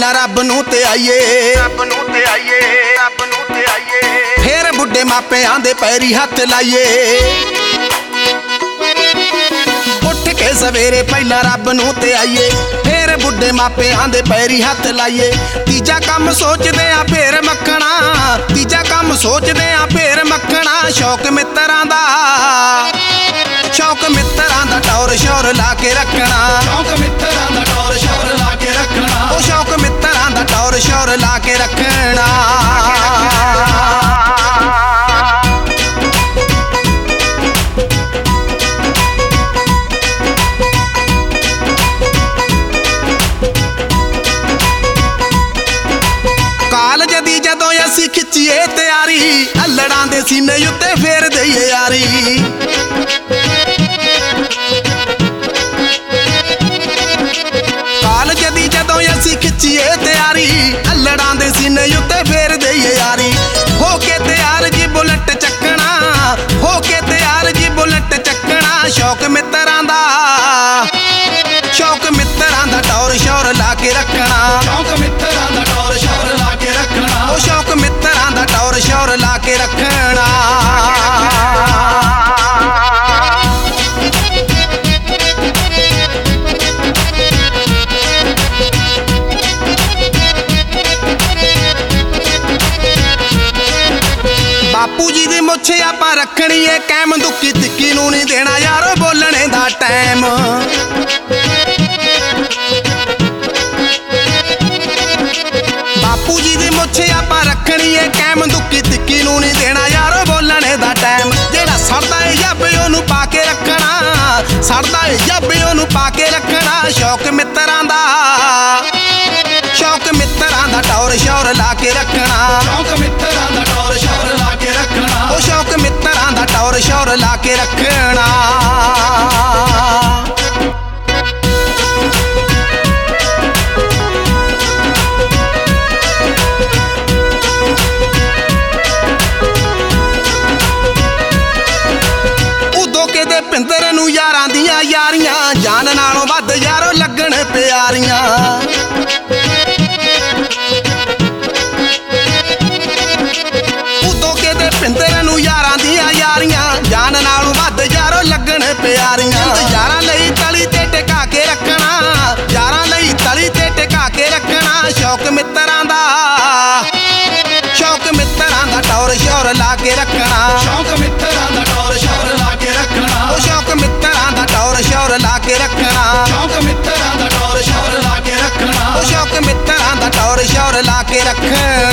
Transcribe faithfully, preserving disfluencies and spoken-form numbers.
ਪਹਿਲਾਂ ਰੱਬ ਨੂੰ ਤੇ ਆਈਏ, ਰੱਬ ਨੂੰ ਤੇ ਆਈਏ, ਰੱਬ ਨੂੰ ਤੇ ਆਈਏ। ਫੇਰ ਬੁੱਢੇ ਮਾਪਿਆਂ ਦੇ ਪੈਰੀ ਹੱਥ ਲਾਈਏ। ਉੱਠ ਕੇ ਸਵੇਰੇ ਪਹਿਲਾਂ ਰੱਬ ਨੂੰ ਤੇ ਆਈਏ, ਫੇਰ ਬੁੱਢੇ ਮਾਪਿਆਂ ਦੇ ਪੈਰੀ ਹੱਥ ਲਾਈਏ। ਤੀਜਾ ਕੰਮ ਸੋਚਦੇ ਆ ਫੇਰ ਮੱਖਣਾ, ਤੀਜਾ ਕੰਮ ਸੋਚਦੇ ਆ ਫੇਰ ਮੱਖਣਾ। ਸ਼ੌਕ ਮਿੱਤਰਾਂ ਦਾ, ਸ਼ੌਕ ਮਿੱਤਰਾਂ ਦਾ ਟੌਰ ਸ਼ੌਰ ਲਾ ਕੇ ਰੱਖਣਾ, ਸ਼ੌਕ ਮਿੱਤਰਾਂ ਦਾ ਟੌਰ ਸ਼ੌਰ ਲਾ ਕੇ ਰੱਖਣਾ। ਉਹ ਸ਼ੌਕ ਮਿੱਤਰਾਂ ਦਾ ਟੌਰ ਸ਼ੌਰ ਲਾ ਕੇ ਰੱਖਣਾ। ਕਾਲਜ ਦੀ ਜਦੋਂ ਅਸੀਂ ਖਿੱਚੀਏ ਤਿਆਰੀ, ਅੱਲੜਾਂ ਦੇ ਸੀਨੇ ਉੱਤੇ ਫੇਰ ਦਈਏ ਯਾਰੀ। ਕਾਲਜ ਦੀ ਜਦੋਂ ਅਸੀਂ ਖਿੱਚੀਏ ਤਿਆਰੀ, ਅੱਲੜਾਂ ਦੇ ਸੀਨੇ ਉੱਤੇ ਫੇਰ ਦਈਏ ਯਾਰੀ। ਹੋ ਕੇ ਤਿਆਰ ਜੀ ਬੁਲਟ ਚੱਕਣਾ, ਹੋ ਕੇ ਤਿਆਰ ਜੀ ਬੁਲਟ ਚੱਕਣਾ। ਸ਼ੌਕ ਮਿੱਤਰਾਂ ਦਾ, ਸ਼ੌਕ ਮਿੱਤਰਾਂ ਦਾ ਟੌਰ ਸ਼ੌਰ ਲਾ ਕੇ ਰੱਖਣਾ, ਸ਼ੌਕ ਮਿੱਤਰਾਂ ਦਾ ਟੌਰ ਸ਼ੌਰ ਲਾ ਕੇ ਰੱਖਣਾ। ਉਹ ਸ਼ੌਕ ਮਿੱਤਰਾਂ ਦਾ ਟੌਰ ਸ਼ੌਰ ਲਾ ਕੇ ਰੱਖਣਾ। ਬਾਪੂ ਜੀ ਦੀ ਮੁੱਛ ਆਪਾਂ ਰੱਖਣੀ ਏ ਕਾਇਮ, ਦੁੱਕੀ ਤਿੱਕੀ ਨੂੰ ਨਹੀਂ ਦੇਣਾ ਯਾਰੋ ਬੋਲਣੇ ਦਾ ਟਾਈਮ। ਬਾਪੂ ਜੀ ਦੀ ਮੁੱਛ ਆਪਾਂ ਰੱਖਣੀ ਏ ਕਾਇਮ, ਦੁੱਕੀ ਤਿੱਕੀ ਨੂੰ ਨਹੀਂ ਦੇਣਾ ਯਾਰੋ ਬੋਲਣੇ ਦਾ ਟਾਈਮ। ਜਿਹੜਾ ਸੜਦਾ ਏ ਜੱਬ ਉਹਨੂੰ ਪਾ ਕੇ ਰੱਖਣਾ, ਸੜਦਾ ਏ ਜੱਬ ਉਹਨੂੰ ਪਾ ਕੇ ਰੱਖਣਾ। ਸ਼ੌਕ ਮਿੱਤਰਾਂ ਦਾ, ਸ਼ੌਕ ਮਿੱਤਰਾਂ ਦਾ ਟੌਰ ਸ਼ੌਰ ਲਾ ਕੇ ਰੱਖਣਾ, ਸ਼ੌਕ ਮਿੱਤਰਾਂ ਦਾ ਟੌਰ ਸ਼ੌਰ ਲਾ ਕੇ ਰੱਖਣਾ। ਉਹ ਸ਼ੌਕ ਮਿੱਤਰਾਂ ਦਾ ਟੌਰ ਸ਼ੌਰ ਲਾ ਕੇ ਰੱਖਣਾ। ਉਦੋਂ ਕਿਤੇ ਪਿੰਦਰ ਨੂੰ ਯਾਰਾਂ ਦੀਆਂ ਯਾਰੀਆਂ, ਜਾਨ ਨਾਲੋਂ ਵੱਧ ਯਾਰੋ ਲੱਗਣ ਪਿਆਰੀਆਂ। ਉਦੋਂ ਕਿਤੇ ਪਿੰਦਰ ਨੂੰ ਯਾਰਾਂ ਦੀਆਂ ਯਾਰੀਆਂ, ਜਾਨ ਨਾਲੋਂ ਵੱਧ ਯਾਰੋ ਲੱਗਣ ਪਿਆਰੀਆਂ। ਯਾਰਾਂ ਲਈ ਤਲੀ ਤੇ ਟਿਕਾ ਕੇ ਰੱਖਣਾ, ਯਾਰਾਂ ਲਈ ਤਲੀ ਤੇ ਟਿਕਾ ਕੇ ਰੱਖਣਾ। ਸ਼ੌਕ ਮਿੱਤਰਾਂ ਦਾ, ਸ਼ੌਕ ਮਿੱਤਰਾਂ ਦਾ ਟੌਰ ਸ਼ੌਰ ਲਾ ਕੇ ਰੱਖਣਾ, ਸ਼ੌਕ ਮਿੱਤਰਾਂ ਦਾ ਟੌਰ ਸ਼ੌਰ ਲਾ ਕੇ ਰੱਖਣਾ। ਉਹ ਸ਼ੌਕ ਮਿੱਤਰਾਂ ਦਾ ਟੌਰ ਸ਼ੌਰ ਲਾ ਕੇ ਰੱਖਣਾ, ਸ਼ੌਕ ਮਿੱਤਰਾਂ ਦਾ ਟੌਰ ਸ਼ੌਰ ਲਾ ਕੇ ਰੱਖਣਾ। ਉਹ ਸ਼ੌਕ ਮਿੱਤਰਾਂ ਦਾ ਟੌਰ ਸ਼ੌਰ ਲਾ ਕੇ ਰੱਖਣਾ।